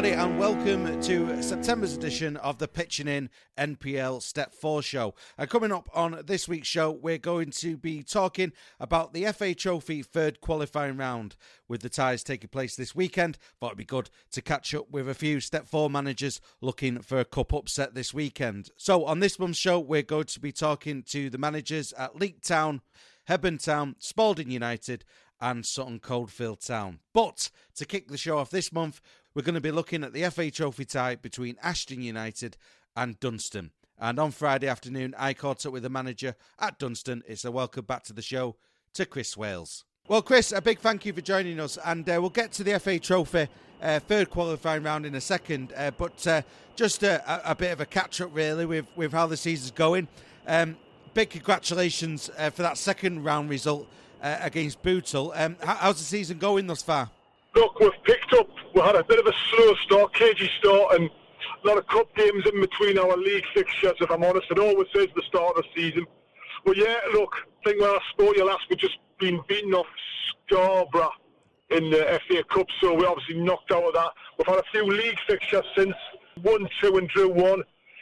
everybody, and welcome to September's edition of the Pitching In NPL Step 4 show. And coming up on this week's show, we're going to be talking about the FA Trophy third qualifying round. With the ties taking place this weekend, thought it'd be good to catch up with a few Step 4 managers looking for a cup upset this weekend. So on this month's show, we're going to be talking to the managers at Leek Town, Hebburn Town, Spalding United and Sutton Coldfield Town. But to kick the show off this month, we're going to be looking at the FA Trophy tie between Ashton United and Dunstan. And on Friday afternoon, I caught up with the manager at Dunstan. It's a welcome back to the show to Chris Wales. Well, Chris, a big thank you for joining us. And we'll get to the FA Trophy third qualifying round in a second. But just a bit of a catch-up, really, with how the season's going. Big congratulations for that second round result against Bootle. How's the season going thus far? Look, we had a bit of a slow start, cagey start, and a lot of cup games in between our league fixtures, if I'm honest. It always says the start of the season. But yeah, look, I think when I spoke to you last, we've just been beaten off Scarborough in the FA Cup, so we're obviously knocked out of that. We've had a few league fixtures since, 1-2 and drew 1.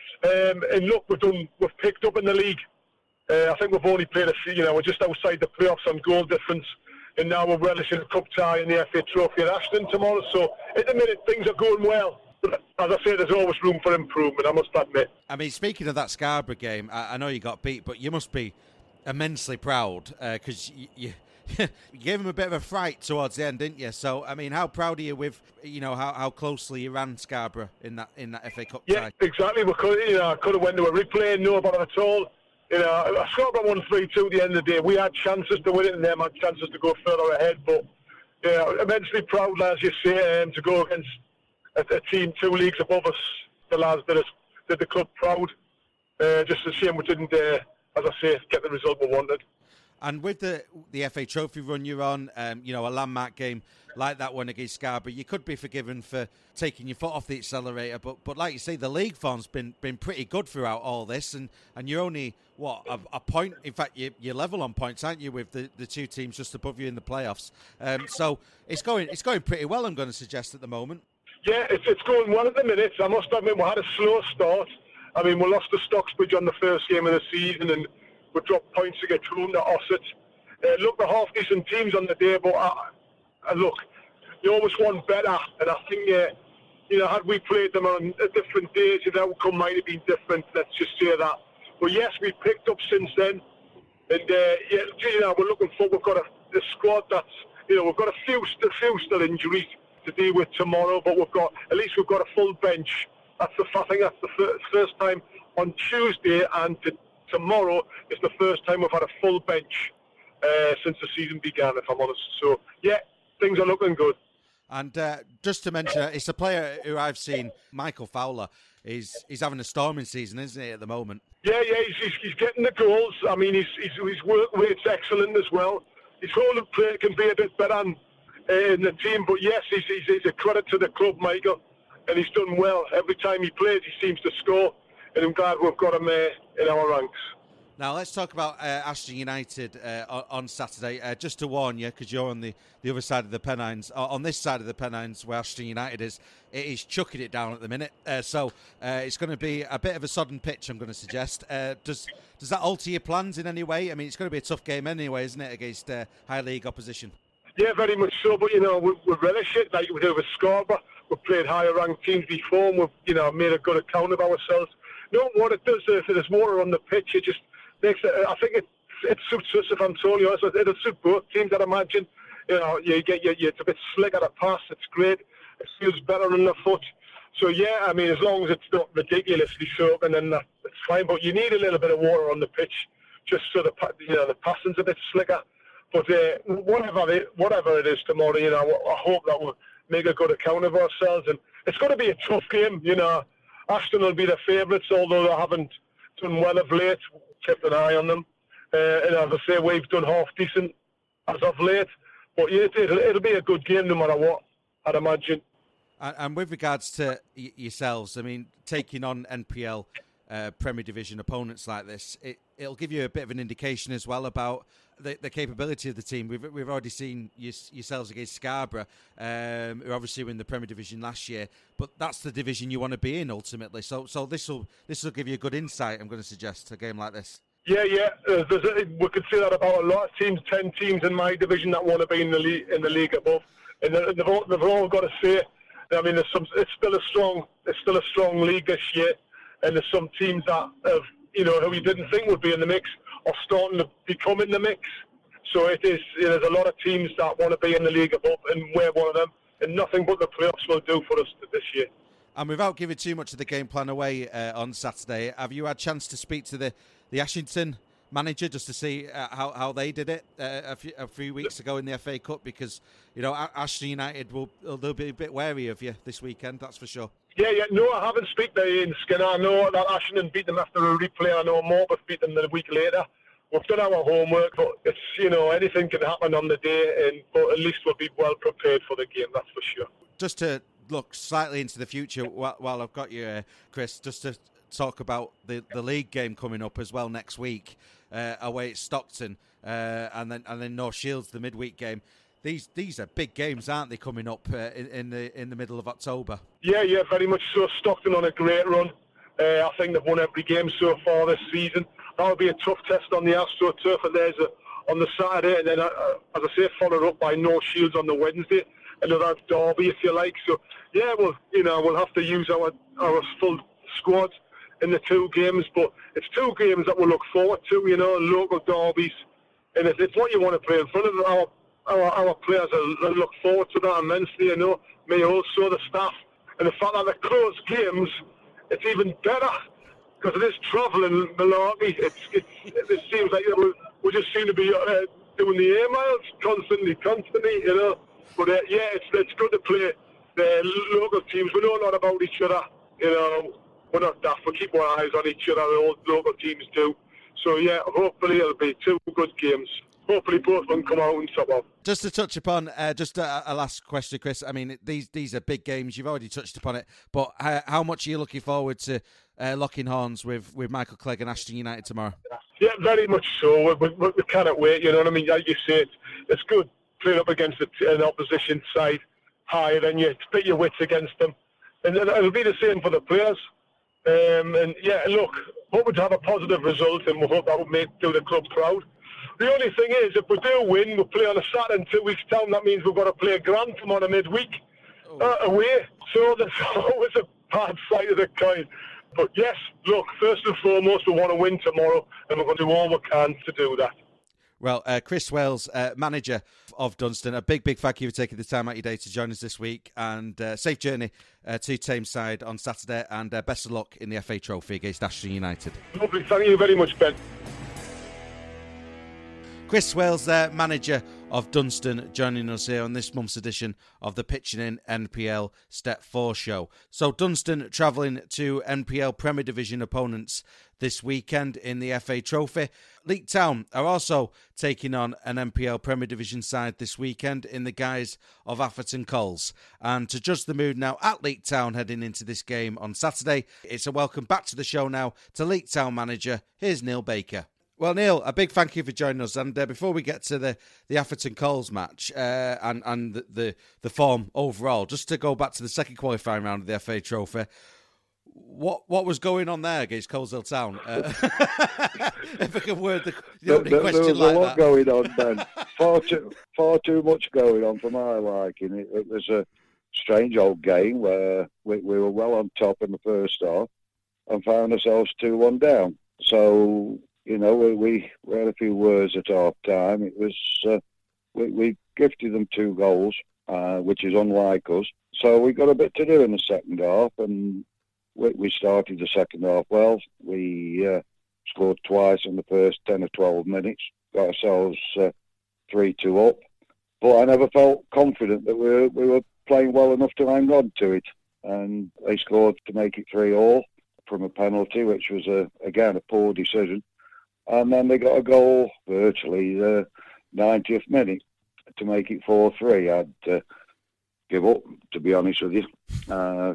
And look, we've picked up in the league. I think we've only played we're just outside the playoffs on goal difference. And now we're relishing a cup tie in the FA Trophy at Ashton tomorrow. So at the minute, things are going well. But as I say, there's always room for improvement, I must admit. I mean, speaking of that Scarborough game, I know you got beat, but you must be immensely proud because you gave them a bit of a fright towards the end, didn't you? So, I mean, how proud are you with, how closely you ran Scarborough in that FA Cup tie? Yeah, exactly. We could have went to a replay and know about it at all. Scarborough won 3-2 at the end of the day. We had chances to win it and them had chances to go further ahead. But immensely proud, as you say, to go against a team 2 leagues above us. The lads did the club proud. Just a shame we didn't, as I say, get the result we wanted. And with the FA Trophy run you're on, a landmark game like that one against Scarborough, you could be forgiven for taking your foot off the accelerator. But like you say, the league form's been pretty good throughout all this, and you're only a point. In fact, you're level on points, aren't you, with the two teams just above you in the playoffs? So it's going pretty well, I'm going to suggest, at the moment. Yeah, it's going well at the minute. I must admit, we had a slow start. I mean, we lost to Stocksbridge on the first game of the season, and we dropped points to get home to Ossett. Look, they're half-decent teams on the day, but look, you always want better. And I think, had we played them on different days, the outcome might have been different. Let's just say that. But yes, we picked up since then. And, we're looking forward. We've got a squad that's, we've got a few still injuries to deal with tomorrow, but we've got a full bench. I think that's the first time on Tuesday, and tomorrow is the first time we've had a full bench since the season began, if I'm honest. So, yeah, things are looking good. And just to mention, it's a player who I've seen, Michael Fowler, he's having a storming season, isn't he, at the moment? Yeah, he's getting the goals. I mean, his work rate's excellent as well. His whole play can be a bit better in the team, but yes, he's a credit to the club, Michael, and he's done well. Every time he plays, he seems to score, and I'm glad we've got him in our ranks. Now, let's talk about Ashton United on Saturday. Just to warn you, because you're on the other side of the Pennines, on this side of the Pennines where Ashton United is, it is chucking it down at the minute. So it's going to be a bit of a sodden pitch, I'm going to suggest. Does that alter your plans in any way? I mean, it's going to be a tough game anyway, isn't it, against high league opposition? Yeah, very much so. But, we relish it like we do with Scarborough. We've played higher ranked teams before, and we've, made a good account of ourselves. What it does, if there's water on the pitch, it just makes it, I think it suits us, if I'm totally honest. It'll suit both teams, I'd imagine. It's a bit slick at a pass. It's great. It feels better in the foot. So, yeah, I mean, as long as it's not ridiculously soaking, then that's fine. But you need a little bit of water on the pitch just so the passing's a bit slicker. But whatever it is tomorrow, I hope that we'll make a good account of ourselves. And it's going to be a tough game, Ashton will be the favourites, although they haven't done well of late. Kept an eye on them. And as I say, we've done half decent as of late. But yeah, it'll be a good game no matter what, I'd imagine. And with regards to yourselves, I mean, taking on NPL Premier Division opponents like this, it'll give you a bit of an indication as well about the capability of the team. We've already seen yourselves against Scarborough, who obviously were in the Premier Division last year, but that's the division you want to be in ultimately. So this will give you a good insight, I'm going to suggest, a game like this. Yeah. We could say that about a lot of teams. 10 teams in my division that want to be in the league above, and they've all got to say. I mean, it's still a strong league this year, and there's some teams that have, who you didn't think would be in the mix are starting to become in the mix. So it is. There's a lot of teams that want to be in the league above, and we're one of them. And nothing but the playoffs will do for us this year. And without giving too much of the game plan away on Saturday, have you had a chance to speak to the Ashington manager just to see how they did it a few weeks ago in the FA Cup? Because Ashton United they'll be a bit wary of you this weekend, that's for sure. Yeah. No, I haven't speak to Ian Skinner. I know that Ashton beat them after a replay. I know Morpeth beat them the week later. We've done our homework, but it's anything can happen on the day, but at least we'll be well prepared for the game. That's for sure. Just to look slightly into the future, while I've got you, Chris, just to talk about the league game coming up as well next week, away at Stockton, and then North Shields, the midweek game. These are big games, aren't they, coming up in the middle of October? Yeah, very much so. Stockton on a great run. I think they've won every game so far this season. That'll be a tough test on the AstroTurf, and there's on the Saturday, and then as I say, followed up by North Shields on the Wednesday. Another derby, if you like. So yeah, we'll have to use our full squad in the two games, but it's two games that we'll look forward to. Local derbies, and it's what you want to play in front of our players. Will look forward to that immensely. Me also, the staff, and the fact that the close games, it's even better because it is travelling malarkey. It seems like we just seem to be doing the air miles constantly. But it's good to play the local teams. We know a lot about each other. We're not daft. We keep our eyes on each other. The local teams do. So yeah, hopefully it'll be two good games. Hopefully both of them come out and top up. Just to touch upon, just a last question, Chris. I mean, these are big games. You've already touched upon it, but how much are you looking forward to locking horns with Michael Clegg and Ashton United tomorrow? Yeah, very much so. We cannot wait. You know what I mean? Like you say, it's good playing up against an opposition side higher than you. Spit your wits against them, and it'll be the same for the players. And yeah, look, hope to have a positive result, and we hope that will do the club proud. The only thing is, if we do win, we'll play on a Saturday in 2 weeks' time. That means we've got to play a Grantham on a midweek away. So there's always a bad side of the coin. But yes, look, first and foremost, we want to win tomorrow, and we're going to do all we can to do that. Well, Chris Wales, manager of Dunstan, a big thank you for taking the time out of your day to join us this week, and safe journey to Tameside on Saturday, and best of luck in the FA Trophy against Ashton United. Lovely, thank you very much, Ben. Chris Wales, manager of Dunstan, joining us here on this month's edition of the Pitching In NPL Step 4 show. So Dunstan travelling to NPL Premier Division opponents this weekend in the FA Trophy. Leek Town are also taking on an NPL Premier Division side this weekend in the guise of Atherton Coles. And to judge the mood now at Leek Town heading into this game on Saturday, it's a welcome back to the show now to Leek Town manager. Here's Neil Baker. Well, Neil, a big thank you for joining us. And before we get to the Atherton Coles match and the form overall, just to go back to the second qualifying round of the FA Trophy, what was going on there against Coleshill Town? If I can word the opening question there was like a lot that. Going on, Ben. Far too much going on for my liking. It was a strange old game where we were well on top in the first half and found ourselves 2-1 down. So, we had a few words at half time. It was we gifted them 2 goals, which is unlike us. So we got a bit to do in the second half, and we started the second half well. We scored twice in the first 10 or 12 minutes, got ourselves 3-2 up. But I never felt confident that we were playing well enough to hang on to it. And they scored to make it 3-3 from a penalty, which was, again, a poor decision. And then they got a goal virtually the 90th minute to make it 4-3. I'd give up, to be honest with you.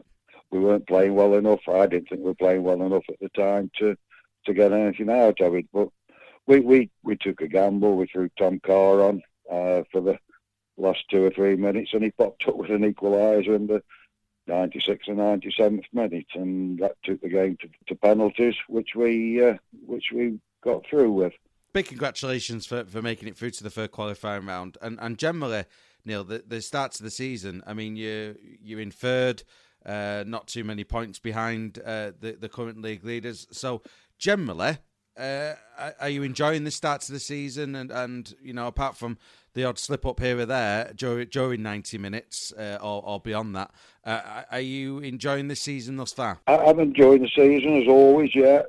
we weren't playing well enough. I didn't think we were playing well enough at the time to get anything out of it. But we took a gamble. We threw Tom Carr on for the last 2 or 3 minutes, and he popped up with an equaliser in the 96th and 97th minute, and that took the game to penalties, which we got through with. Big congratulations for making it through to the third qualifying round, and generally, Neil, the start to the season. I mean, you're in third, not too many points behind the current league leaders. So generally, are you enjoying the start to the season? And you know, apart from the odd slip up here or there during 90 minutes or beyond that, are you enjoying this season thus far? I'm enjoying the season as always. Yeah.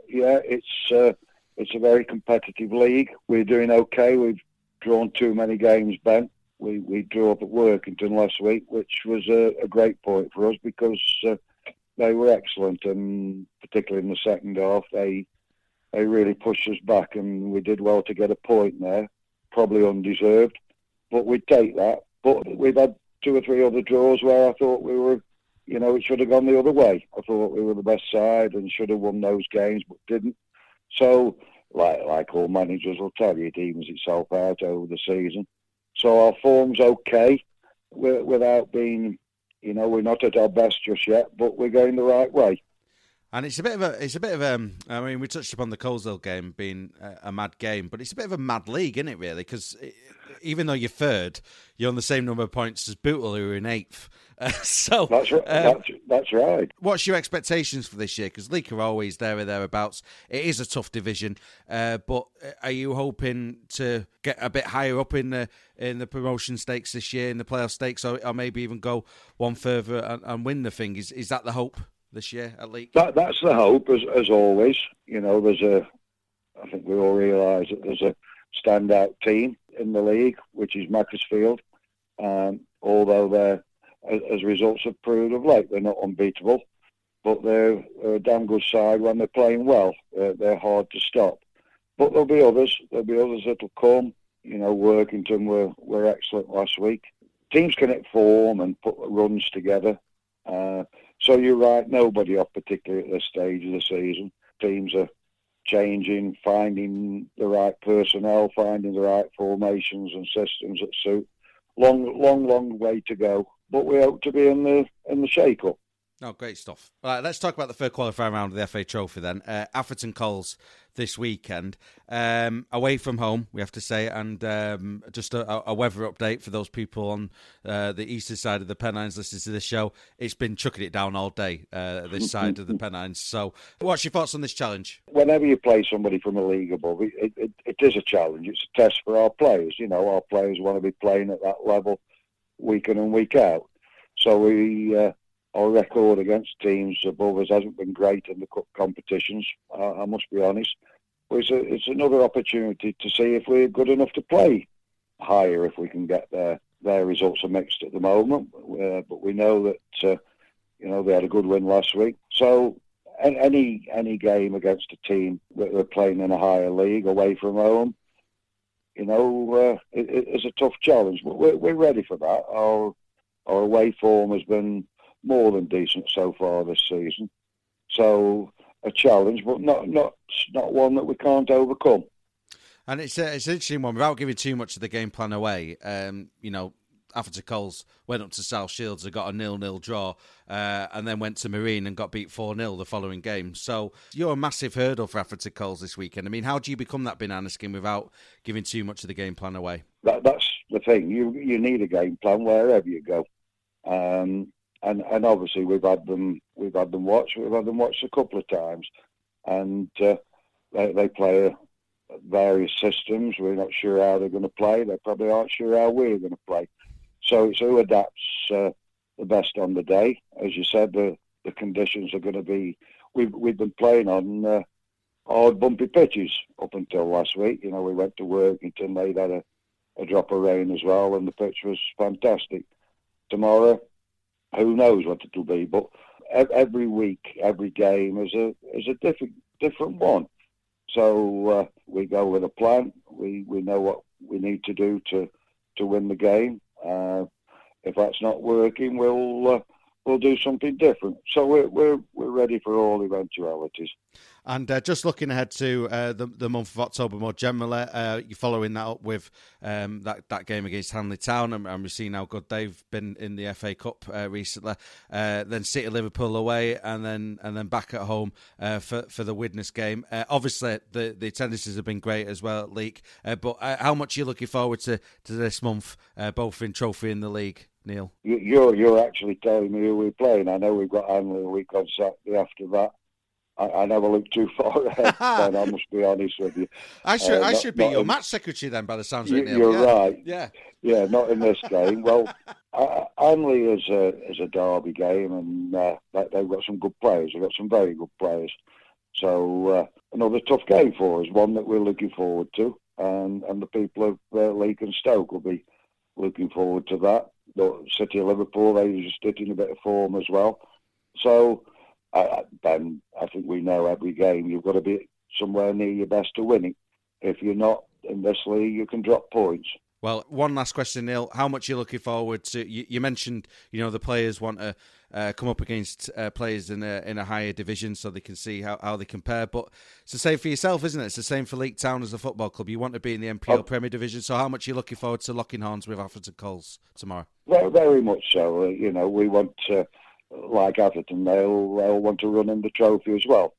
It's a very competitive league. We're doing okay. We've drawn too many games, Ben. We drew up at Workington last week, which was a great point for us because they were excellent, and particularly in the second half, they really pushed us back, and we did well to get a point there, probably undeserved, but we'd take that. But we've had 2 or 3 other draws where I thought we were, you know, it should have gone the other way. I thought we were the best side and should have won those games, but didn't. So, like all managers will tell you, it evens itself out over the season. So our form's okay, without being, you know, we're not at our best just yet, but we're going the right way. And it's a bit of I mean, we touched upon the Coleshill game being a mad game, but it's a bit of a mad league, isn't it, really? Because even though you're third, you're on the same number of points as Bootle, who are in 8th. So that's right. That's right. What's your expectations for this year? Because Leek are always there or thereabouts. It is a tough division, but are you hoping to get a bit higher up in the promotion stakes this year, in the playoff stakes, or maybe even go one further and win the thing? Is that the hope this year at Leek? That's the hope, as always. You know, I think we all realise that there's a standout team in the league, which is Macclesfield. Although they're, as results have proved of late, they're not unbeatable, but they're a damn good side when they're playing well. They're hard to stop. But there'll be others. There'll be others that'll come. You know, Workington were excellent last week. Teams can hit form and put runs together. So you're right, nobody up particularly at this stage of the season. Teams are changing, finding the right personnel, finding the right formations and systems that suit. Long way to go, but we hope to be in the shake-up. Oh, great stuff. All right, let's talk about the third qualifying round of the FA Trophy then. Atherton Coles this weekend. Away from home, we have to say, and just a weather update for those people on the eastern side of the Pennines listening to this show. It's been chucking it down all day, this side of the Pennines. So what's your thoughts on this challenge? Whenever you play somebody from a league above, it is a challenge. It's a test for our players. You know, our players want to be playing at that level week in and week out. So our record against teams above us hasn't been great in the cup competitions, I must be honest. But it's another opportunity to see if we're good enough to play higher if we can get there. Their results are mixed at the moment, but we know that you know, they had a good win last week. So any game against a team that are playing in a higher league away from home, you know, it's a tough challenge. But we're ready for that. Our away form has been more than decent so far this season. So a challenge, but not one that we can't overcome. And it's an interesting one. Without giving too much of the game plan away, you know, Atherton Coles went up to South Shields and got a 0-0 draw, and then went to Marine and got beat 4-0 the following game. So you're a massive hurdle for Atherton Coles this weekend. I mean, how do you become that banana skin without giving too much of the game plan away? That's the thing. You need a game plan wherever you go. And obviously we've had them watched a couple of times, and they play various systems. We're not sure how they're going to play. They probably aren't sure how we're going to play. So it's who adapts the best on the day. As you said, the conditions are going to be. We've been playing on hard, bumpy pitches up until last week. You know, we went to Workington. They'd had a drop of rain as well, and the pitch was fantastic. Tomorrow, who knows what it'll be? But every week, every game is a different one. So we go with a plan. We know what we need to do to win the game. If that's not working, we'll we'll do something different. So we're ready for all eventualities. And just looking ahead to the month of October more generally, you're following that up with that game against Hanley Town, and we've seen how good they've been in the FA Cup recently. Then City Liverpool away, and then back at home for the Widnes game. Obviously, the attendances have been great as well at Leek. But how much are you looking forward to this month, both in Trophy and the league, Neil? You're actually telling me who we're playing. I know we've got Hanley a week on Saturday after that. I never look too far ahead, Ben, I must be honest with you. I should be your match secretary then, by the sounds of it, Neil. You're right. Yeah, not in this game. Well, Hanley is a derby game, and they've got some good players. They've got some very good players. So another tough game for us, one that we're looking forward to, and the people of Leek and Stoke will be looking forward to that. The City of Liverpool, they're just in a bit of form as well. So, Ben, I think we know every game you've got to be somewhere near your best to win it. If you're not in this league, you can drop points. Well, one last question, Neil. How much are you looking forward to? You mentioned, the players want to come up against players in a higher division so they can see how they compare. But it's the same for yourself, isn't it? It's the same for Leek Town as a football club. You want to be in the NPL Premier Division. So how much are you looking forward to locking horns with Atherton Coles tomorrow? Very, very much so. We want like Atherton, they'll want to run in the trophy as well.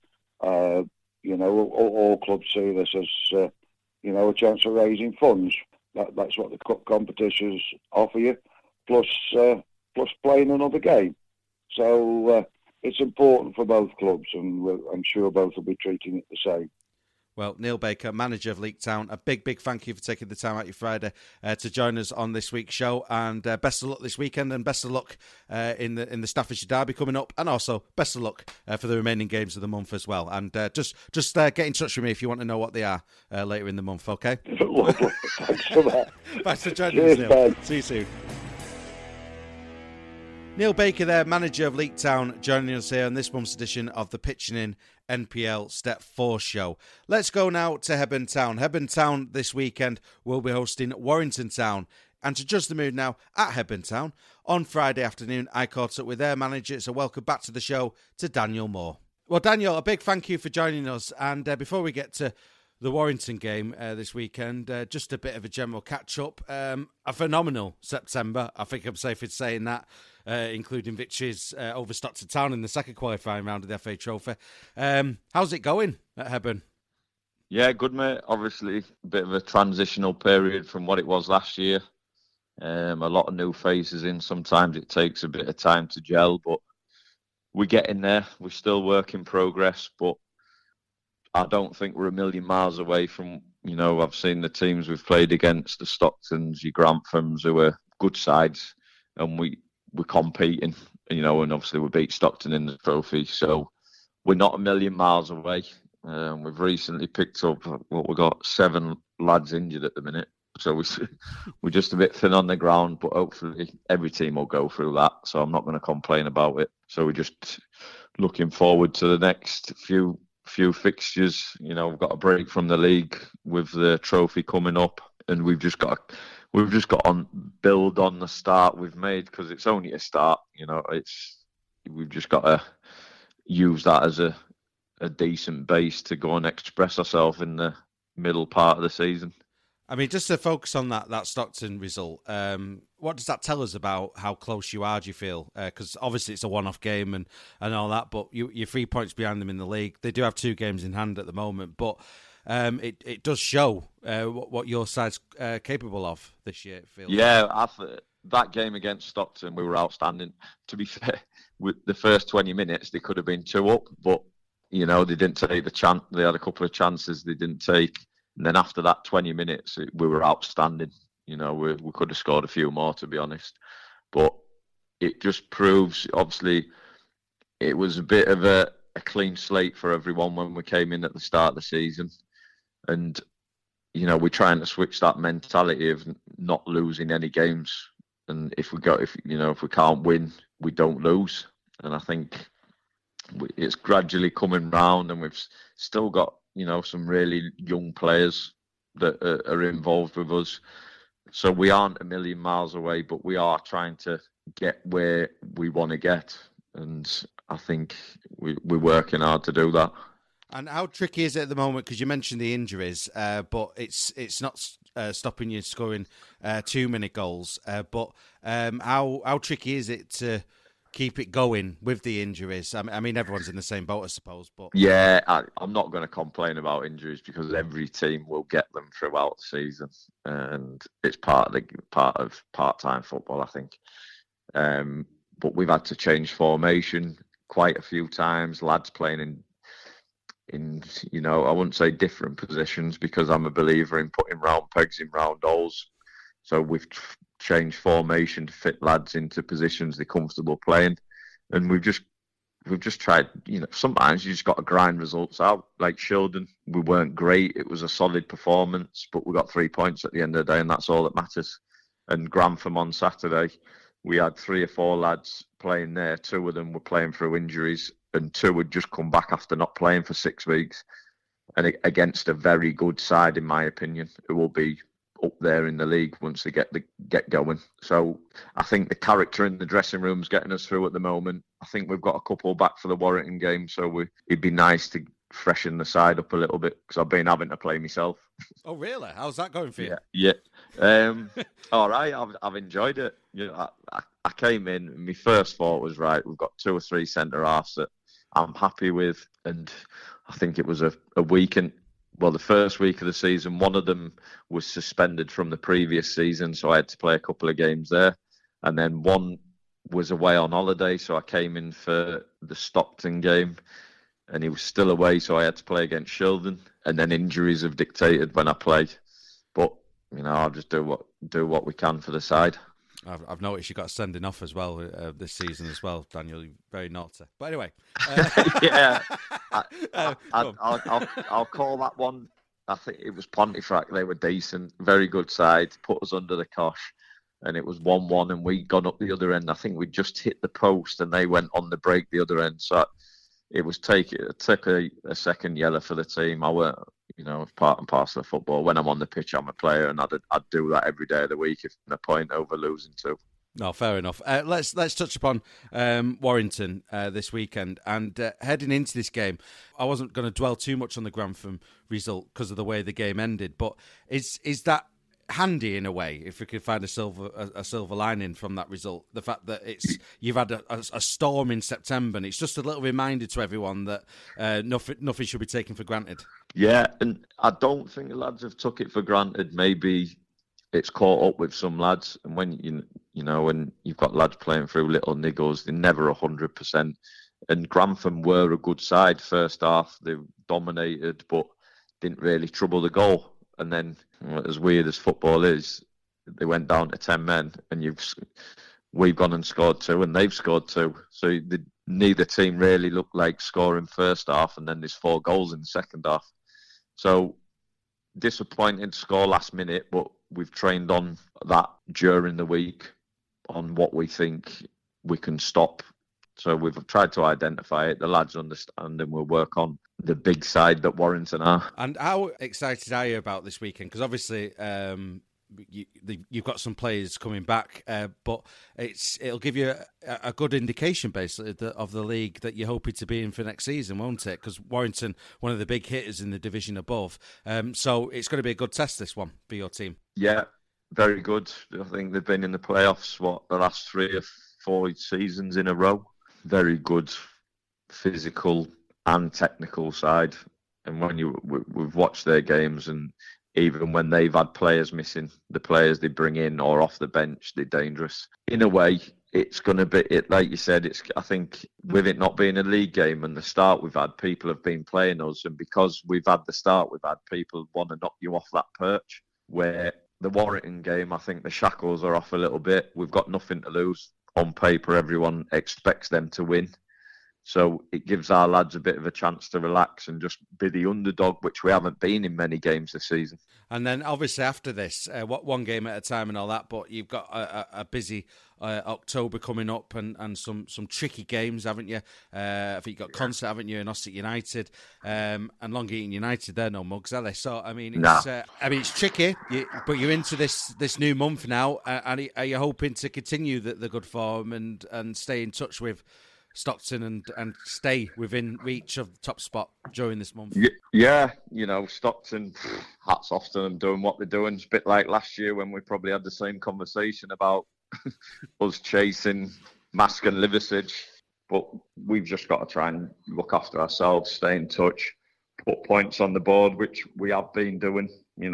All clubs see this as a chance of raising funds. That's what the cup competitions offer you, plus playing another game. So it's important for both clubs, and I'm sure both will be treating it the same. Well, Neil Baker, manager of Leek Town, a big thank you for taking the time out your Friday to join us on this week's show, and best of luck this weekend, and best of luck in the Staffordshire Derby coming up, and also best of luck for the remaining games of the month as well. And just get in touch with me if you want to know what they are later in the month, okay? Thanks for that. Thanks for joining us, Neil. Ben. See you soon. Neil Baker there, manager of Leek Town, joining us here on this month's edition of the Pitching In NPL Step 4 show. Let's go now to Hebburn Town. Hebburn Town this weekend will be hosting Warrington Town. And to judge the mood now at Hebburn Town, on Friday afternoon I caught up with their manager, so welcome back to the show to Daniel Moore. Well, Daniel, a big thank you for joining us. And before we get to the Warrington game this weekend, just a bit of a general catch-up. A phenomenal September, I think I'm safe in saying that, including victories over Stockton Town in the second qualifying round of the FA Trophy. How's it going at Hebburn? Yeah, good, mate. Obviously, a bit of a transitional period from what it was last year. A lot of new faces in. Sometimes it takes a bit of time to gel, but we're getting there. We're still work in progress, but I don't think we're a million miles away from, I've seen the teams we've played against, the Stocktons, your Granthams, who are good sides, and we're competing, and obviously we beat Stockton in the trophy, so we're not a million miles away. We've recently picked up, we've got 7 lads injured at the minute, so we're just a bit thin on the ground, but hopefully every team will go through that, so I'm not going to complain about it. So we're just looking forward to the next few fixtures. We've got a break from the league with the trophy coming up, and we've just got to build on the start we've made, because it's only a start. We've just got to use that as a decent base to go and express ourselves in the middle part of the season. I mean, just to focus on that Stockton result, what does that tell us about how close you are, do you feel? Because obviously it's a one-off game and all that, but you're 3 points behind them in the league. They do have 2 games in hand at the moment, but it does show what your side's capable of this year, it feels. Yeah, that game against Stockton, we were outstanding. To be fair, with the first 20 minutes, they could have been 2 up, but, they didn't take the chance. They had a couple of chances they didn't take. And then after that 20 minutes, we were outstanding. We could have scored a few more, to be honest. But it just proves, obviously, it was a bit of a clean slate for everyone when we came in at the start of the season. And, we're trying to switch that mentality of not losing any games. And if we can't win, we don't lose. And I think it's gradually coming round, and we've still got, some really young players that are involved with us. So we aren't a million miles away, but we are trying to get where we want to get. And I think we're working hard to do that. And how tricky is it at the moment? Because you mentioned the injuries, but it's not stopping you scoring too many goals. But how tricky is it to keep it going with the injuries? I mean, everyone's in the same boat, I suppose. But yeah, I'm not going to complain about injuries because every team will get them throughout the season, and it's part of part-time football, I think. But we've had to change formation quite a few times. Lads playing in I wouldn't say different positions because I'm a believer in putting round pegs in round holes. So we've changed formation to fit lads into positions they're comfortable playing, and we've just tried. Sometimes you just got to grind results out. Like Shildon, we weren't great. It was a solid performance, but we got 3 points at the end of the day, and that's all that matters. And Grantham on Saturday, we had 3 or 4 lads playing there. 2 of them were playing through injuries, and 2 had just come back after not playing for 6 weeks. And against a very good side, in my opinion, it will be up there in the league once they get going. So I think the character in the dressing room's getting us through at the moment. I think we've got a couple back for the Warrington game, so it'd be nice to freshen the side up a little bit because I've been having to play myself. Oh, really? How's that going for you? Yeah. All right, I've enjoyed it. I came in, and my first thought was, right, we've got 2 or 3 centre halves that I'm happy with, and I think it was a week the first week of the season, one of them was suspended from the previous season, so I had to play a couple of games there. And then one was away on holiday, so I came in for the Stockton game, and he was still away, so I had to play against Shildon. And then injuries have dictated when I play. But, I'll just do what we can for the side. I've noticed you got a sending off as well this season as well, Daniel. You're very naughty. But anyway. Yeah. I'll call that one. I think it was Pontefract. They were decent. Very good side. Put us under the cosh. And it was 1-1 and we'd gone up the other end. I think we just hit the post and they went on the break the other end. So it took a second yellow for the team. I weren't, it's part and parcel of football. When I'm on the pitch, I'm a player, and I'd do that every day of the week if a point over losing 2. No, fair enough. Let's touch upon Warrington this weekend. And heading into this game, I wasn't going to dwell too much on the Grantham result because of the way the game ended. But is that handy in a way, if we could find a silver lining from that result? The fact that you've had a storm in September, and it's just a little reminder to everyone that nothing should be taken for granted. Yeah, and I don't think the lads have took it for granted. Maybe it's caught up with some lads, and when when you've got lads playing through little niggles, they're never 100%. And Grantham were a good side first half. They dominated, but didn't really trouble the goal. And then, as weird as football is, they went down to 10 men, and we've gone and scored 2, and they've scored 2. So neither team really looked like scoring first half, and then there's 4 goals in the second half. So disappointing to score last minute, but we've trained on that during the week on what we think we can stop. So we've tried to identify it. The lads understand, and we'll work on the big side that Warrington are. And how excited are you about this weekend? Because obviously you've got some players coming back, but it'll give you a good indication, basically, of the league that you're hoping to be in for next season, won't it? Because Warrington, one of the big hitters in the division above. So it's going to be a good test, this one, for your team. Yeah, very good. I think they've been in the playoffs, the last 3 or 4 seasons in a row. Very good physical and technical side. And when we've watched their games, and even when they've had players missing, the players they bring in or off the bench, they're dangerous. In a way, it's going to be, like you said, I think with it not being a league game and the start we've had, people have been playing us. And because we've had the start we've had, people want to knock you off that perch. Where the Warrington game, I think the shackles are off a little bit. We've got nothing to lose. On paper, everyone expects them to win. So it gives our lads a bit of a chance to relax and just be the underdog, which we haven't been in many games this season. And then obviously after this, one game at a time and all that, but you've got a busy October coming up and some tricky games, haven't you? I think you've got Concert, haven't you, and Ossett United, and Long Eaton United. They're no mugs, are they? So I mean, it's tricky, but you're into this new month now, and are you hoping to continue the good form and stay in touch with Stockton and stay within reach of the top spot during this month? Yeah, Stockton, hats off to them doing what they're doing. It's a bit like last year when we probably had the same conversation about us chasing Mask and Liversedge, but we've just got to try and look after ourselves, stay in touch, put points on the board, which we have been doing.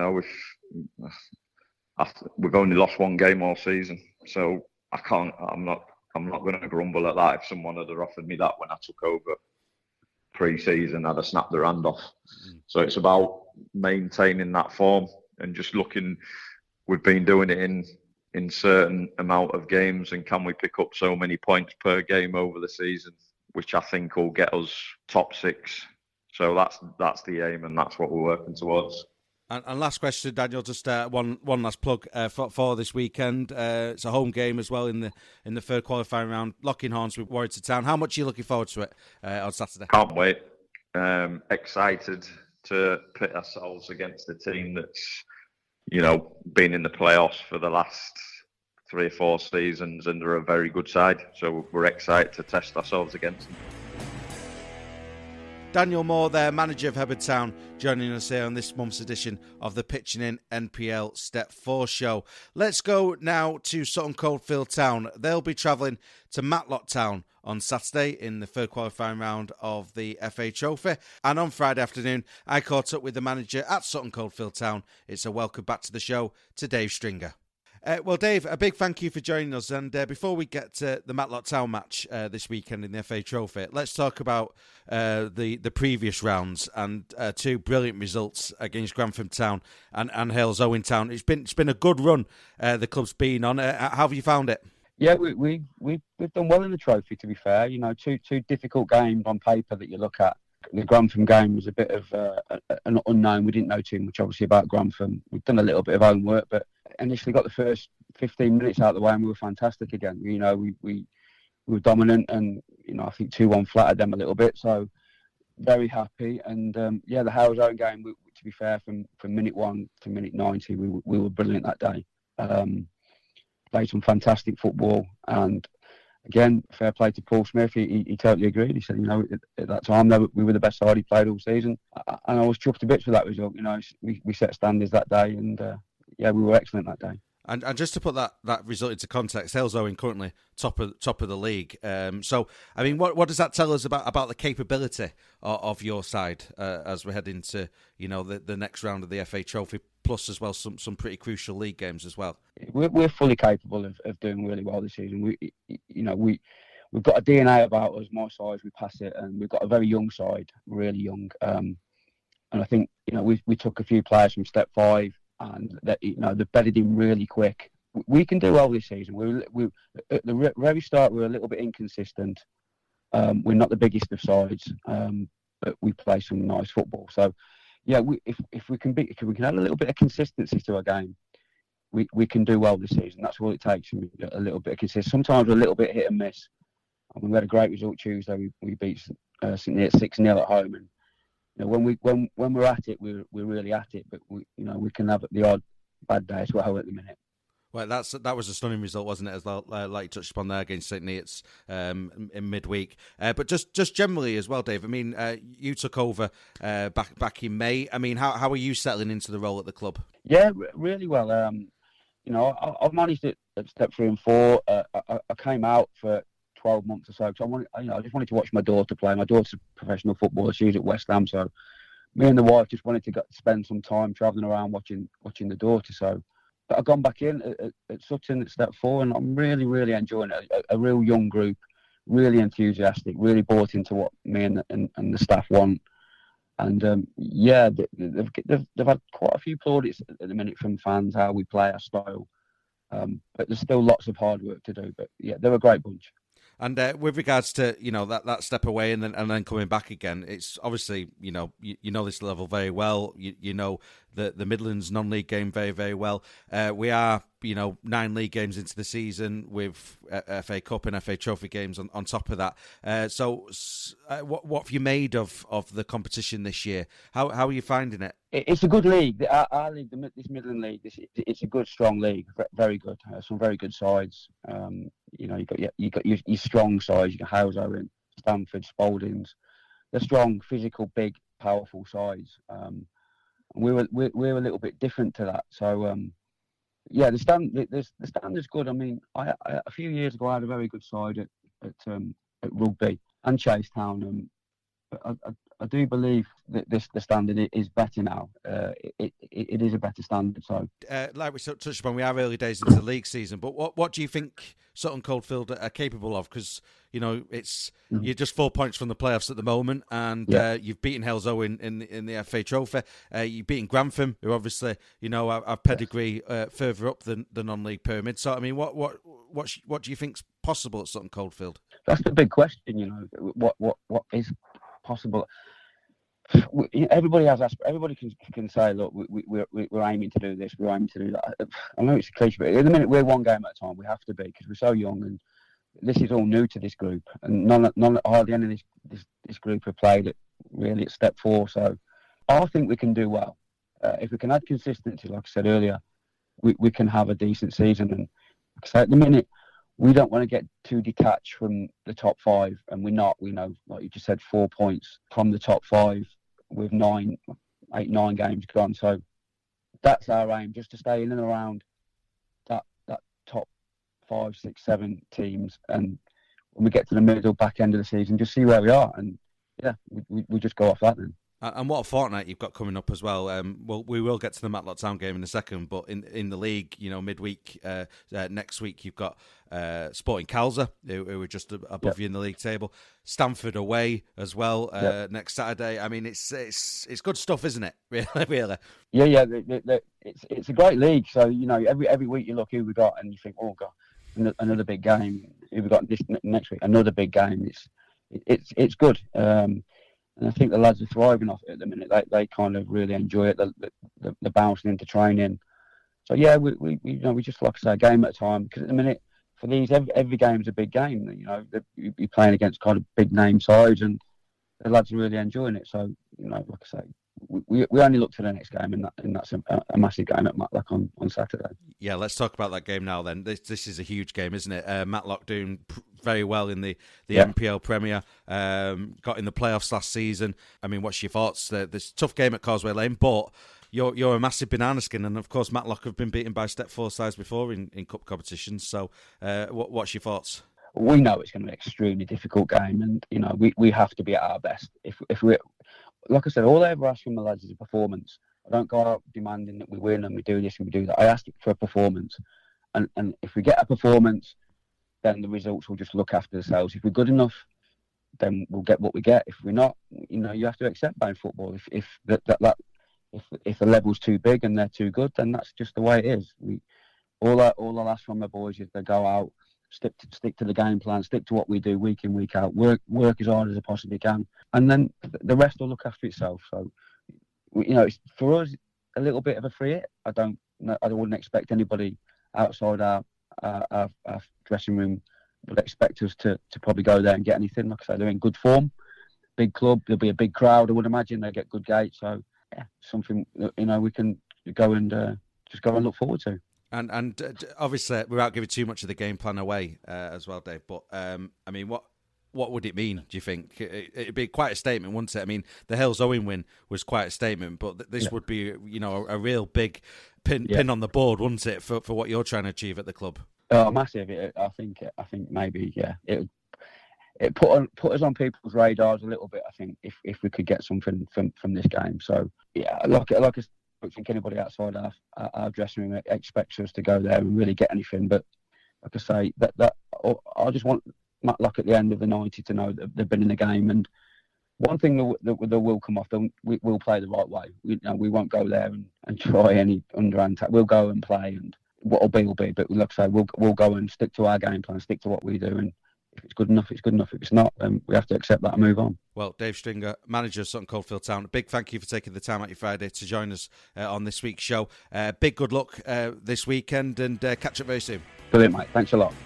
We've only lost one game all season, so I'm not going to grumble at that. If someone had offered me that when I took over pre-season, I'd have snapped their hand off. So it's about maintaining that form and just looking. We've been doing it in certain amount of games, and can we pick up so many points per game over the season, which I think will get us top 6. So that's the aim, and that's what we're working towards. And last question, Daniel, just one last plug for this weekend. It's a home game as well in the third qualifying round. Locking horns with Warrington Town. How much are you looking forward to it on Saturday? Can't wait. Excited to pit ourselves against a team that's, been in the playoffs for the last 3 or 4 seasons, and they're a very good side. So we're excited to test ourselves against them. Daniel Moore there, manager of Hebburn Town, joining us here on this month's edition of the Pitching In NPL Step 4 show. Let's go now to Sutton Coldfield Town. They'll be travelling to Matlock Town on Saturday in the third qualifying round of the FA Trophy. And on Friday afternoon, I caught up with the manager at Sutton Coldfield Town. It's a welcome back to the show to Dave Stringer. Well, Dave, a big thank you for joining us. And before we get to the Matlock Town match this weekend in the FA Trophy, let's talk about the previous rounds and 2 brilliant results against Grantham Town and Hales Owen Town. It's been a good run the club's been on. How have you found it? Yeah, we've done well in the trophy, to be fair. Two difficult games on paper that you look at. The Grantham game was a bit of an unknown. We didn't know too much, obviously, about Grantham. We've done a little bit of homework, but initially got the first 15 minutes out of the way and we were fantastic again. We were dominant and, I think 2-1 flattered them a little bit. So very happy. And, the Hales Owen game, to be fair, from minute 1 to minute 90, we were brilliant that day. Played some fantastic football, and again, fair play to Paul Smith. He totally agreed. He said, at that time we were the best side he played all season, and I was chuffed to bits with that result. We set standards that day, and we were excellent that day. And just to put that result into context, Hales Owen currently top of the league. So, I mean, what does that tell us about the capability of your side as we head into the next round of the FA Trophy, plus as well some pretty crucial league games as well? We're fully capable of doing really well this season. We've got a DNA about us. My size, we pass it, and we've got a very young side, really young. And I think we took a few players from Step 5. And that they bedded in really quick. We can do well this season. We at the very start we were a little bit inconsistent. We're not the biggest of sides, but we play some nice football. So, if we can add a little bit of consistency to our game, we can do well this season. That's all it takes. A little bit of consistency. Sometimes we're a little bit hit and miss. We had a great result Tuesday. We beat St Neots 6-0 at home, and when we're at it, we're really at it. But we can have the odd bad day as well at the minute. Well, that was a stunning result, wasn't it? As well, like you touched upon there against St Neots in midweek. But just generally as well, Dave. I mean, you took over back in May. I mean, how are you settling into the role at the club? Yeah, really well. I've managed it at Step 3 and 4. I came out for 12 months or so. So I just wanted to watch my daughter play. My daughter's a professional footballer. She's at West Ham. So me and the wife just wanted to spend some time travelling around watching the daughter. So but I've gone back in at Sutton at Step 4, and I'm really, really enjoying it. A real young group, really enthusiastic, really bought into what me and the staff want. And they've had quite a few plaudits at the minute from fans, how we play, our style. But there's still lots of hard work to do. But yeah, they're a great bunch. And with regards to that step away and then coming back again, it's obviously you know this level very well. You know the Midlands non-league game very, very well. We are 9 league games into the season with FA Cup and FA Trophy games on top of that. So what have you made of the competition this year? How are you finding it? It's a good league. Our league, this Midland League, it's a good, strong league. Very good. Some very good sides. You got your strong sides. You got Hales Owen, Stamford, Spaldings. They're strong, physical, big, powerful sides. We're a little bit different to that. So the standard's good. I mean, a few years ago I had a very good side at Rugby and Chasetown. I do believe that the standard is better now. It is a better standard. So, like we touched upon, we are early days into the league season. But what do you think Sutton Coldfield are capable of? Because it's you're just 4 points from the playoffs at the moment, and you've beaten Hales Owen in the FA Trophy. You've beaten Grantham, who obviously have pedigree further up the non-league pyramid. So, I mean, what do you think's possible at Sutton Coldfield? That's the big question. What is possible? Everybody can say, look, we're aiming to do this, we're aiming to do that. I know it's a cliche, but at the minute we're one game at a time. We have to be, because we're so young, and this is all new to this group, and hardly any of this group have played it really at step 4. So I think we can do well if we can add consistency. Like I said earlier, we can have a decent season. And like I say, at the minute, we don't want to get too detached from the top 5, and we're not. We know, like you just said, 4 points from the top 5 with 9 games gone. So that's our aim, just to stay in and around that top 5, 6, 7 teams, and when we get to the middle, back end of the season, just see where we are, and we just go off that then. And what a fortnight you've got coming up as well. We will get to the Matlock Town game in a second, but in the league, midweek next week, you've got Sporting Calza, who are just above you in the league table. Stamford away as well next Saturday. I mean, it's good stuff, isn't it? Really. Yeah. It's a great league. So every week you look who we got, and you think, oh god, another big game. Who we got this next week? Another big game. It's good. And I think the lads are thriving off it at the minute. They kind of really enjoy it. They're bouncing into training. So we just, like I say, a game at a time. Because at the minute, for these, every game's a big game. You're playing against kind of big name sides, and the lads are really enjoying it. So like I say, we only look to the next game, and that's a massive game at Matlock on Saturday. Yeah, let's talk about that game now then. This is a huge game, isn't it? Matlock doing very well in the NPL Premier, got in the playoffs last season. I mean, what's your thoughts? This tough game at Causeway Lane, but you're a massive banana skin, and of course Matlock have been beaten by Step 4 sides before in cup competitions. So what's your thoughts? We know it's going to be an extremely difficult game, and we have to be at our best. If we, like I said, all I ever ask from the lads is a performance. I don't go out demanding that we win and we do this and we do that. I ask for a performance, and if we get a performance, then the results will just look after themselves. If we're good enough, then we'll get what we get. If we're not, you have to accept playing football. If the level's too big and they're too good, then that's just the way it is. All I ask from the boys is they go out, stick to the game plan, stick to what we do week in, week out, work as hard as I possibly can, and then the rest will look after itself. So, it's for us a little bit of a free hit. I wouldn't expect anybody outside our dressing room would expect us to probably go there and get anything. Like I say, they're in good form, big club. There'll be a big crowd. I would imagine they get good gates. So, something we can go and just go and look forward to. And obviously, without giving too much of the game plan away as well, Dave, but I mean, what would it mean, do you think? It'd be quite a statement, wouldn't it? I mean, the Hales Owen win was quite a statement, but this would be, a real big pin on the board, wouldn't it, for what you're trying to achieve at the club? Oh, massive. I think maybe, it put us on people's radars a little bit, I think, if we could get something from this game. So, like I think anybody outside our dressing room expects us to go there and really get anything. But like I say, that I just want Matlock at the end of the 90 to know that they've been in the game. And one thing that will come off, we'll play the right way. We won't go there and try any underhand tactics. We'll go and play, and what'll be will be. But like I say, we'll go and stick to our game plan, stick to what we do. And it's good enough, it's good enough. If it's not, then we have to accept that and move on. Well, Dave Stringer, manager of Sutton Coldfield Town, a big thank you for taking the time out your Friday to join us on this week's show. Big good luck this weekend, and catch up very soon. Brilliant, mate. Thanks a lot.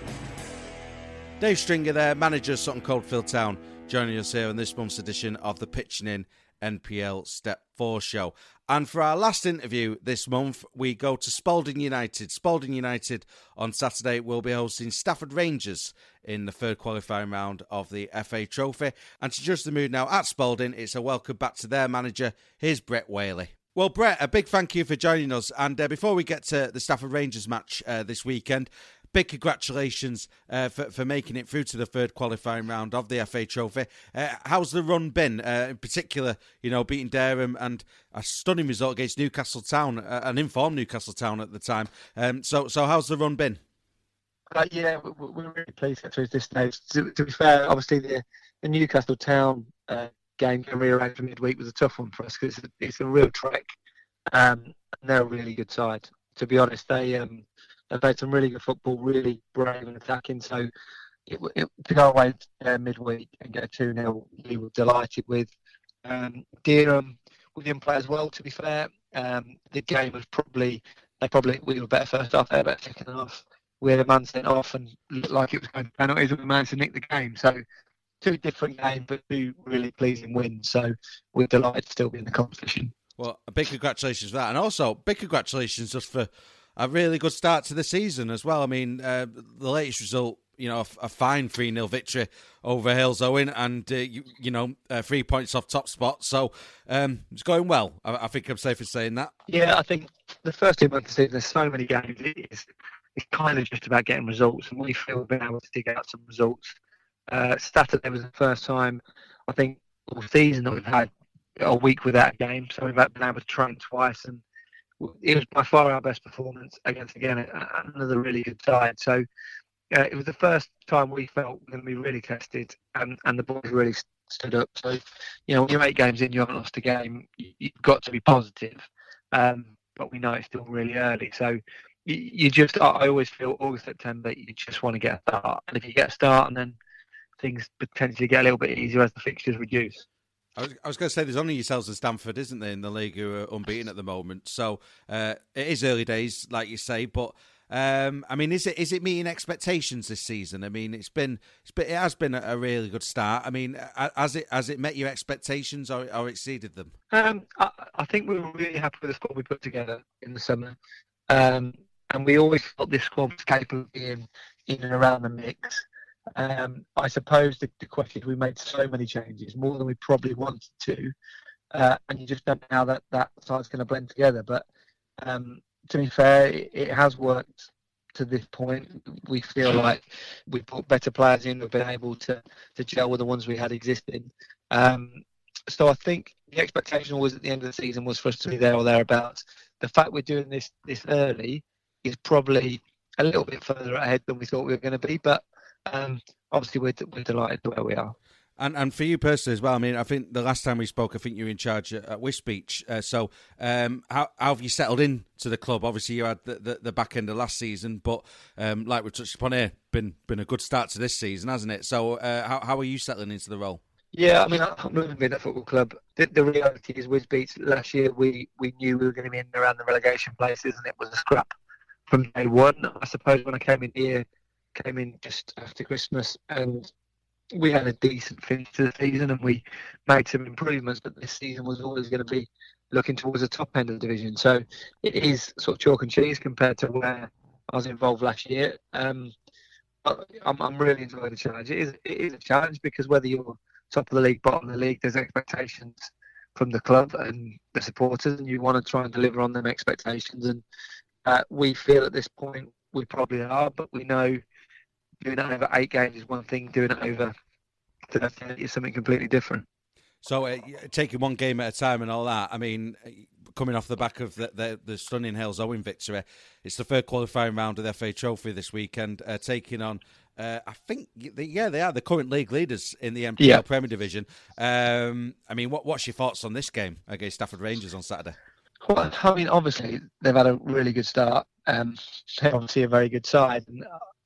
Dave Stringer there, manager of Sutton Coldfield Town, joining us here on this month's edition of the Pitching In NPL Step 4 show. And for our last interview this month, we go to Spalding United. Spalding United on Saturday will be hosting Stafford Rangers in the third qualifying round of the FA Trophy. And to judge the mood now at Spalding, it's a welcome back to their manager. Here's Brett Whaley. Well, Brett, a big thank you for joining us. And before we get to the Stafford Rangers match this weekend, big congratulations for making it through to the third qualifying round of the FA Trophy. How's the run been? In particular, beating Durham and a stunning result against Newcastle Town, an informed Newcastle Town at the time. So how's the run been? Yeah, we're really pleased to get through this stage. To be fair, obviously the Newcastle Town game getting rearranged for midweek was a tough one for us because it's a real trek. And they're a really good side. To be honest, they've played some really good football, really brave and attacking. So to go away midweek and get a 2-0, we were delighted with. Durham, we didn't play as well, to be fair. The game was we were better first half, they were better second half. We had a man sent off and looked like it was going to penalties, and we managed to nick the game. So 2 different games, but 2 really pleasing wins. So we're delighted to still be in the competition. Well, a big congratulations for that. And also, big congratulations just for a really good start to the season as well. I mean, the latest result, a fine 3-0 victory over Hales Owen and, 3 points off top spot. So it's going well. I think I'm safe in saying that. Yeah, I think the first 2 months of the season, there's so many games. It's kind of just about getting results, and we feel we've been able to dig out some results. Saturday was the first time, I think, all season that we've had a week without a game. So we've been able to train twice, and it was by far our best performance against, again, another really good side. So it was the first time we felt we were going to be really tested, and the boys really stood up. So, when you're 8 games in, you haven't lost a game, you've got to be positive. But we know it's still really early. So I always feel August, September, you just want to get a start. And if you get a start, and then things potentially get a little bit easier as the fixtures reduce. I was going to say, there's only yourselves and Stamford, isn't there, in the league, who are unbeaten at the moment. So it is early days, like you say. But is it meeting expectations this season? I mean, it has been a really good start. I mean, has it met your expectations or exceeded them? I think we were really happy with the squad we put together in the summer, and we always thought this squad was capable of being in and around the mix. I suppose the question is, we made so many changes, more than we probably wanted to, and you just don't know how that side's going to blend together. But to be fair, it has worked to this point. We feel like we've put better players in, we've been able to gel with the ones we had existing. So I think the expectation was at the end of the season was for us to be there or thereabouts. The fact we're doing this early is probably a little bit further ahead than we thought we were going to be, but obviously we're delighted with where we are. And for you personally as well, I mean, I think the last time we spoke, I think you were in charge at Wisbech. So how have you settled in to the club? Obviously, you had the back end of last season, but like we touched upon here, been a good start to this season, hasn't it? So how are you settling into the role? Yeah, I mean, I'm moving to that football club. The reality is, Wisbech last year, we knew we were going to be in and around the relegation places, and it was a scrap from day one. I suppose when I came in just after Christmas, and we had a decent finish to the season, and we made some improvements, but this season was always going to be looking towards the top end of the division. So it is sort of chalk and cheese compared to where I was involved last year. I'm really enjoying the challenge. It is a challenge because whether you're top of the league, bottom of the league, there's expectations from the club and the supporters, and you want to try and deliver on them expectations. And we feel at this point we probably are, but we know doing it over 8 games is one thing, doing it over 30 is something completely different. So taking one game at a time and all that, I mean, coming off the back of the stunning Hales Owen victory, it's the third qualifying round of the FA Trophy this weekend, taking on, I think, they are the current league leaders in the NPL Premier Division. I mean, what's your thoughts on this game against Stafford Rangers on Saturday? Well, I mean, obviously, they've had a really good start. They're obviously a very good side. And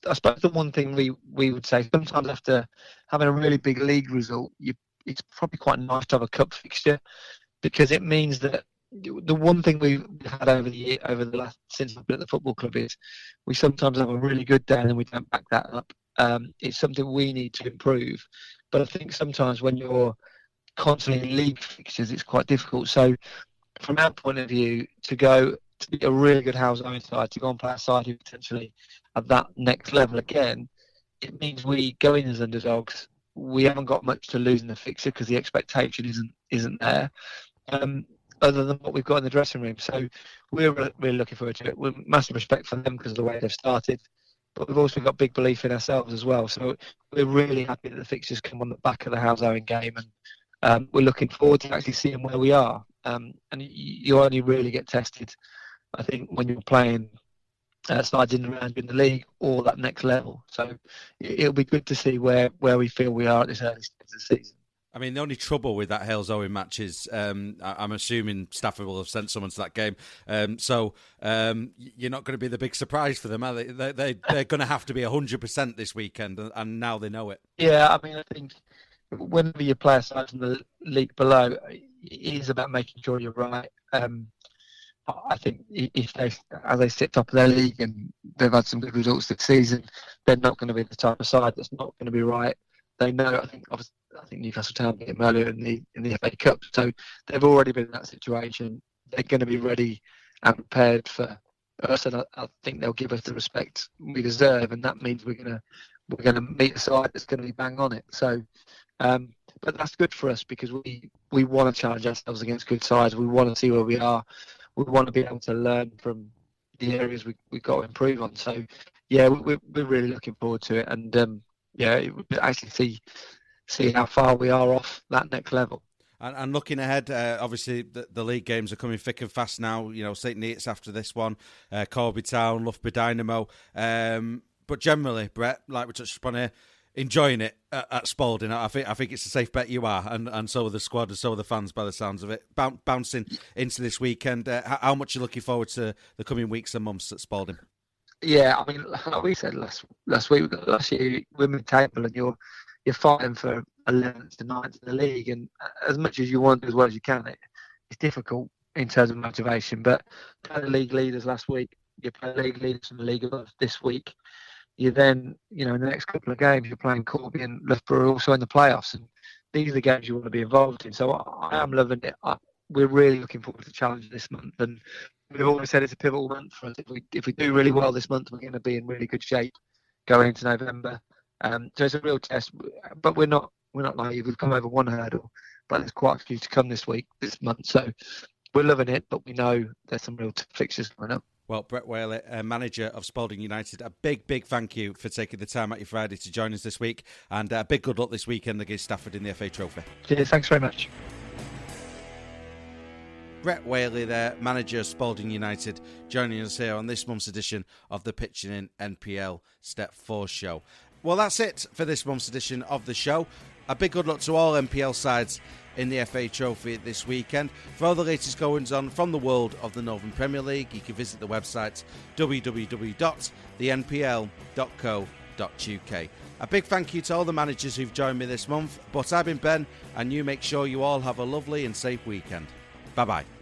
I suppose the one thing we would say, sometimes after having a really big league result, it's probably quite nice to have a cup fixture, because it means that the one thing we've had over the last, since I've been at the football club, is we sometimes have a really good day and then we don't back that up. It's something we need to improve. But I think sometimes when you're constantly in league fixtures, it's quite difficult. So from our point of view, to be a really good House Owen side, to go and play a side who potentially at that next level again, it means we go in as underdogs. We haven't got much to lose in the fixture because the expectation isn't there, other than what we've got in the dressing room. So we're really looking forward to it. We're massive respect for them because of the way they've started, but we've also got big belief in ourselves as well. So we're really happy that the fixtures come on the back of the House Owen game, and we're looking forward to actually seeing where we are. And you only really get tested, I think, when you're playing sides in and around in the league or that next level. So it'll be good to see where we feel we are at this early stage of the season. I mean, the only trouble with that Hales Owen match is I'm assuming Stafford will have sent someone to that game. So you're not going to be the big surprise for them, are they? They're going to have to be 100% this weekend, and now they know it. Yeah, I mean, I think whenever you play a side in the league below, it is about making sure you're right. I think if as they sit top of their league and they've had some good results this season, they're not going to be the type of side that's not going to be right. They know. I think Newcastle Town beat them earlier in the FA Cup, so they've already been in that situation. They're going to be ready and prepared for us, and I think they'll give us the respect we deserve, and that means we're going to meet a side that's going to be bang on it. So, but that's good for us because we want to challenge ourselves against good sides. We want to see where we are. We want to be able to learn from the areas we've got to improve on. So, yeah, we're really looking forward to it, and actually see how far we are off that next level. And looking ahead, obviously the league games are coming thick and fast now. You know, St Neots after this one, Corby Town, Loughborough Dynamo. But generally, Brett, like we touched upon here, enjoying it at Spalding. I think it's a safe bet you are, and so are the squad, and so are the fans by the sounds of it. Bouncing into this weekend, how much are you looking forward to the coming weeks and months at Spalding? Yeah, I mean, like we said last year, we're mid-table and you're fighting for 11th to 9th in the league, and as much as you want to do as well as you can, it's difficult in terms of motivation. But play the league leaders last week, you play league leaders from the league above this week. You then, in the next couple of games, you're playing Corby and Loughborough also in the playoffs, and these are the games you want to be involved in. So I am loving it. We're really looking forward to the challenge this month, and we've always said it's a pivotal month for us. If we do really well this month, we're going to be in really good shape going into November. So it's a real test, but we're not naive. We've come over one hurdle, but there's quite a few to come this month. So we're loving it, but we know there's some real fixtures coming up. Well, Brett Whaley, manager of Spalding United, a big thank you for taking the time out your Friday to join us this week, and a big good luck this weekend against Stafford in the FA Trophy. Cheers, thanks very much. Brett Whaley there, manager of Spalding United, joining us here on this month's edition of the Pitching In NPL Step 4 show. Well, that's it for this month's edition of the show. A big good luck to all NPL sides in the FA Trophy this weekend. For all the latest goings on from the world of the Northern Premier League, you can visit the website www.thenpl.co.uk. A big thank you to all the managers who've joined me this month, but I've been Ben, and you make sure you all have a lovely and safe weekend. Bye-bye.